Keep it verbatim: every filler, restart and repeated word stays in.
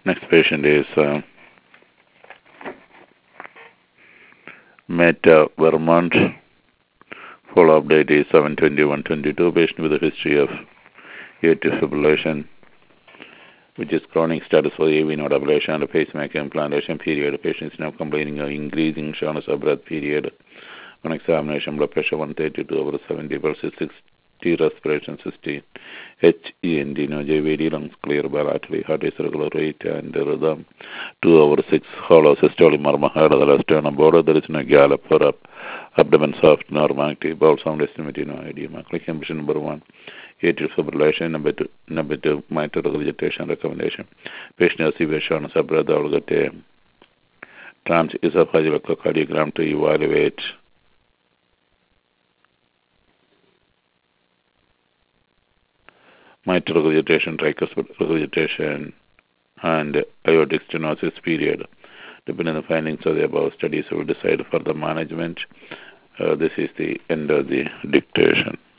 Next patient is uh, Meta Vermont. Follow-up date is seven twenty-one twenty-two. Patient with a history of atrial fibrillation, which is chronic status for A V node ablation and pacemaker implantation period. The patient is now complaining of increasing shortness of breath period. On examination, blood pressure one thirty-two over seventy, pulse sixty, respiration sixty, H E N D, no J V D, lungs clear bilaterally, heart is regular rate and rhythm, two over six, hollow systolic murmur, heart of the left sternum border, there is no gallop for up, abdomen soft, normal active, bowel sound estimated, no edema. Click ambition number one. Atrial fibrillation, number two, number two, mitral regurgitation recommendation. Patient has severe shortness of breath, I will get a transesophageal echocardiogram to evaluate mitral regurgitation, tricuspid regurgitation, and aortic stenosis period. Depending on the findings of the above studies, we will decide further management. Uh, this is the end of the dictation.